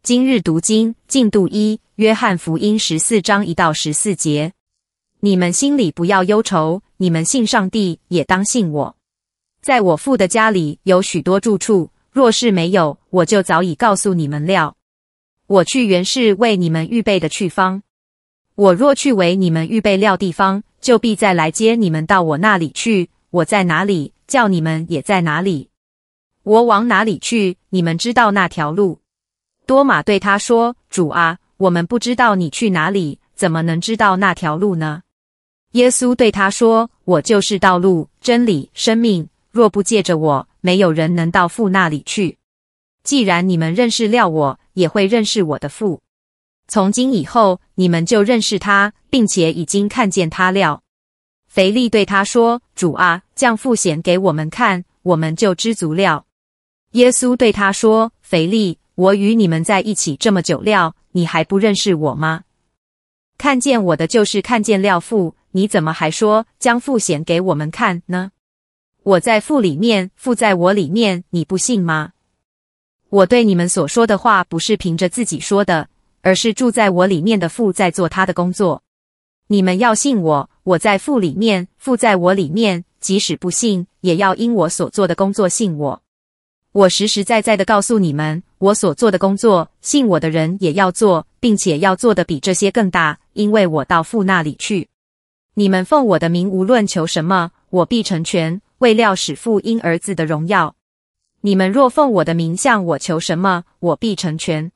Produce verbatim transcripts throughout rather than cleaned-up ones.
今日读经进度一，约翰福音十四章一到十四节。你们心里不要忧愁，你们信上帝，也当信我。在我父的家里有许多住处，若是没有，我就早已告诉你们了。我去原是为你们预备的去方。我若去为你们预备了地方，就必再来接你们到我那里去。我在哪里，叫你们也在哪里。我往哪里去，你们知道那条路。多马对他说：主啊，我们不知道你去哪里，怎么能知道那条路呢？耶稣对他说：我就是道路、真理、生命，若不借着我，没有人能到父那里去。既然你们认识了我，也会认识我的父。从今以后，你们就认识他，并且已经看见他了。腓力对他说：主啊，将父显给我们看，我们就知足了。耶稣对他说：腓力，我与你们在一起这么久了，你还不认识我吗？看见我的就是看见了父，你怎么还说将父显给我们看呢？我在父里面，父在我里面，你不信吗？我对你们所说的话不是凭着自己说的，而是住在我里面的父在做他的工作。你们要信我，我在父里面，父在我里面，即使不信，也要因我所做的工作信我。我实实在在的告诉你们，我所做的工作，信我的人也要做，并且要做的比这些更大，因为我到父那里去。你们奉我的名无论求什么，我必成全，为了使父因儿子的荣耀。你们若奉我的名向我求什么，我必成全。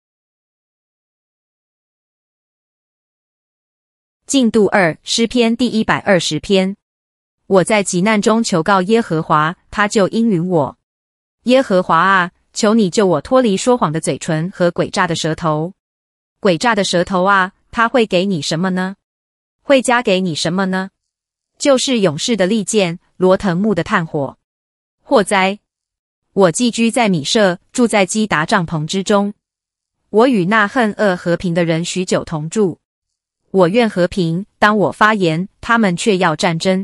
进度二，诗篇第一百二十篇。我在急难中求告耶和华，他就应允我。耶和华啊，求你救我脱离说谎的嘴唇和诡诈的舌头。诡诈的舌头啊，他会给你什么呢？会加给你什么呢？就是勇士的利剑，罗藤木的炭火。祸哉！我寄居在米舍，住在基达帐篷之中。我与那恨恶和平的人许久同住。我愿和平，当我发言，他们却要战争。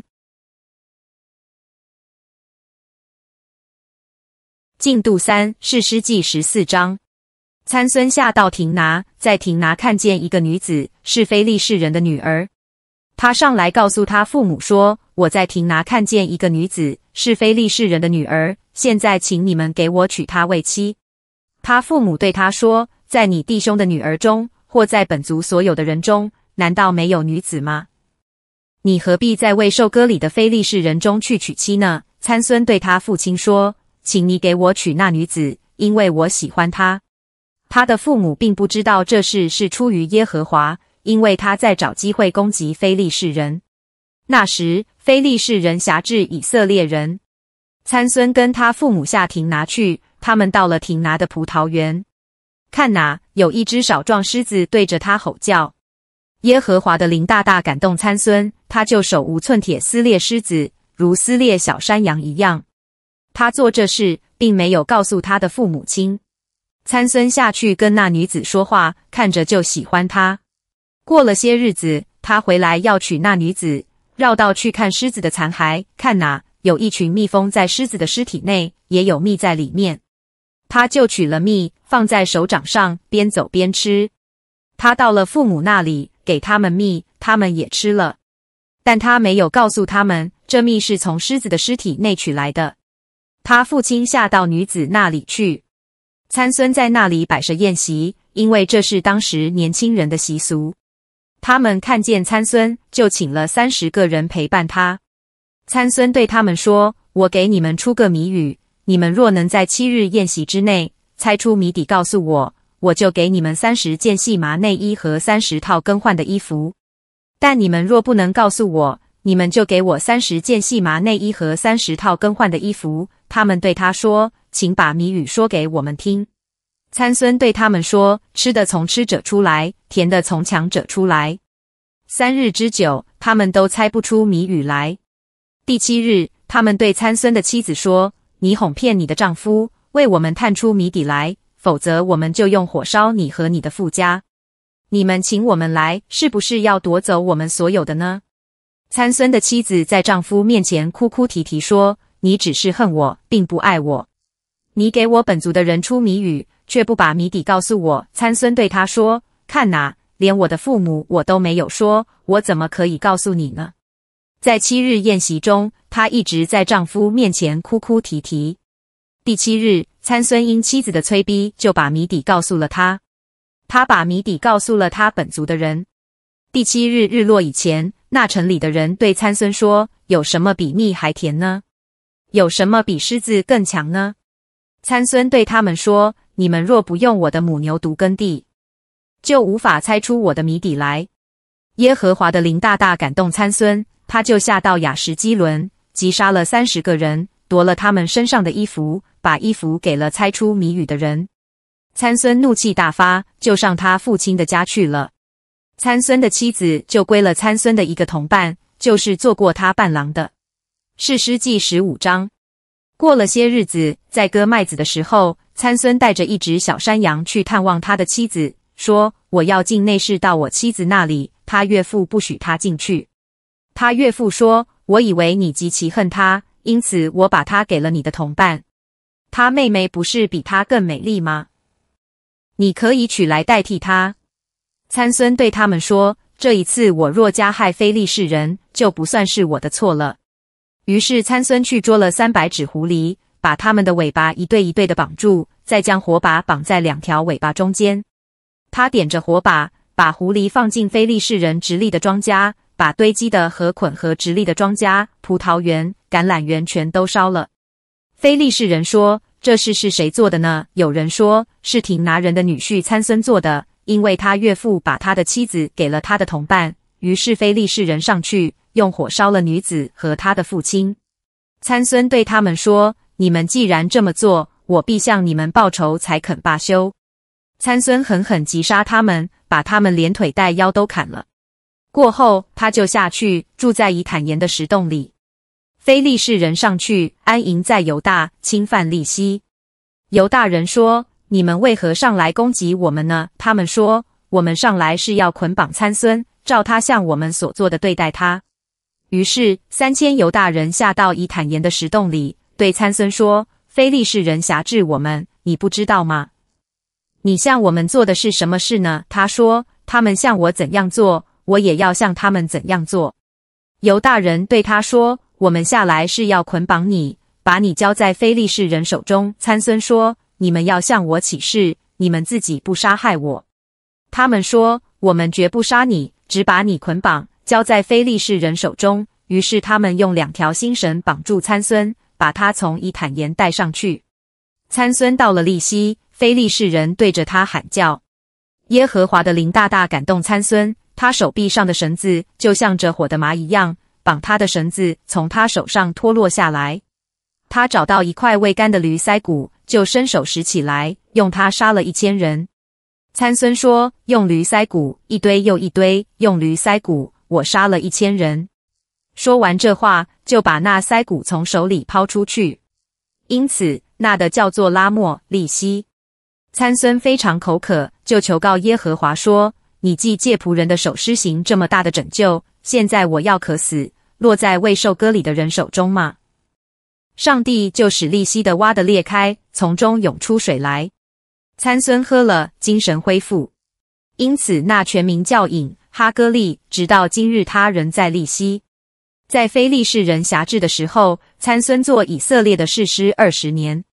进度三，士师记十四章。参孙下到亭拿，在亭拿看见一个女子，是非利士人的女儿。他上来告诉他父母说：我在亭拿看见一个女子，是非利士人的女儿，现在请你们给我娶她为妻。他父母对他说：在你弟兄的女儿中，或在本族所有的人中，难道没有女子吗？你何必在未受割礼的非利士人中去娶妻呢？参孙对他父亲说：请你给我娶那女子，因为我喜欢她。他的父母并不知道这事是出于耶和华，因为他在找机会攻击非利士人。那时，非利士人辖制以色列人。参孙跟他父母下亭拿去，他们到了亭拿的葡萄园。看哪，有一只少壮狮子对着他吼叫。耶和华的灵大大感动参孙，他就手无寸铁撕裂狮子，如撕裂小山羊一样。他做这事，并没有告诉他的父母亲。参孙下去跟那女子说话，看着就喜欢她。过了些日子，他回来要娶那女子，绕道去看狮子的残骸，看哪，有一群蜜蜂在狮子的尸体内，也有蜜在里面。他就取了蜜，放在手掌上，边走边吃。他到了父母那里，给他们蜜，他们也吃了。但他没有告诉他们，这蜜是从狮子的尸体内取来的。他父亲下到女子那里去。参孙在那里摆设宴席，因为这是当时年轻人的习俗。他们看见参孙，就请了三十个人陪伴他。参孙对他们说：我给你们出个谜语，你们若能在七日宴席之内猜出谜底告诉我，我就给你们三十件细麻内衣和三十套更换的衣服。但你们若不能告诉我，你们就给我三十件细麻内衣和三十套更换的衣服。他们对他说：请把谜语说给我们听。参孙对他们说：吃的从吃者出来，甜的从强者出来。三日之久，他们都猜不出谜语来。第七日，他们对参孙的妻子说：你哄骗你的丈夫，为我们探出谜底来，否则我们就用火烧你和你的父家。你们请我们来，是不是要夺走我们所有的呢？参孙的妻子在丈夫面前哭哭啼啼说：你只是恨我，并不爱我。你给我本族的人出谜语， 却不把谜底告诉我。参孙对他说：看哪，连我的父母我都没有说，我怎么可以告诉你呢？在七日宴席中，她一直在丈夫面前哭哭啼啼。第七日，参孙因妻子的催逼，就把谜底告诉了他。他把谜底告诉了他本族的人。第七日日落以前，那城里的人对参孙说：有什么比蜜还甜呢？有什么比狮子更强呢？参孙对他们说：你们若不用我的母牛犊耕地，就无法猜出我的谜底来。耶和华的灵大大感动参孙，他就下到亚什基伦，击杀了三十个人，夺了他们身上的衣服，把衣服给了猜出谜语的人。参孙怒气大发，就上他父亲的家去了。参孙的妻子就归了参孙的一个同伴，就是做过他伴郎的。士师记十五章。过了些日子，在割麦子的时候，参孙带着一只小山羊去探望他的妻子，说：我要进内室到我妻子那里，他岳父不许他进去。他岳父说：我以为你极其恨他，因此我把他给了你的同伴。他妹妹不是比他更美丽吗？你可以取来代替他。参孙对他们说：这一次我若加害非利士人，就不算是我的错了。于是参孙去捉了三百只狐狸，把它们的尾巴一对一对的绑住，再将火把绑在两条尾巴中间。他点着火把，把狐狸放进非利士人直立的庄稼，把堆积的和捆和直立的庄稼、葡萄园、橄榄园全都烧了。非利士人说：这事是谁做的呢？有人说是亭拿人的女婿参孙做的，因为他岳父把他的妻子给了他的同伴。于是非利士人上去，用火烧了女子和他的父亲。参孙对他们说：你们既然这么做，我必向你们报仇，才肯罢休。参孙狠狠击杀他们，把他们连腿带腰都砍了。过后，他就下去住在以坦岩的石洞里。非利士人上去安营在犹大，侵犯利希。犹大人说：你们为何上来攻击我们呢？他们说：我们上来是要捆绑参孙，照他向我们所做的对待他。于是三千犹大人下到以坦岩的石洞里，对参孙说：非利士人辖制我们，你不知道吗？你向我们做的是什么事呢？他说：他们向我怎样做，我也要向他们怎样做。犹大人对他说：我们下来是要捆绑你，把你交在非利士人手中。参孙说：你们要向我起誓，你们自己不杀害我。他们说：我们绝不杀你，只把你捆绑，交在非利士人手中。于是他们用两条新绳绑住参孙，把他从以坦岩带上去。参孙到了利希，非利士人对着他喊叫。耶和华的灵大大感动参孙，他手臂上的绳子就像着火的麻一样，绑他的绳子从他手上脱落下来。他找到一块未干的驴腮骨，就伸手拾起来，用它杀了一千人。参孙说：用驴腮骨，一堆又一堆，用驴腮骨，我杀了一千人。说完这话，就把那腮骨从手里抛出去。因此那的叫做拉末利希。参孙非常口渴，就求告耶和华说：你既借仆人的手施行这么大的拯救，现在我要渴死，落在未受割礼的人手中吗？上帝就使利希的洼的裂开，从中涌出水来。参孙喝了，精神恢复。因此那全名叫隐哈歌利，直到今日他仍在利希。在非利士人辖制的时候，参孙做以色列的士师二十年。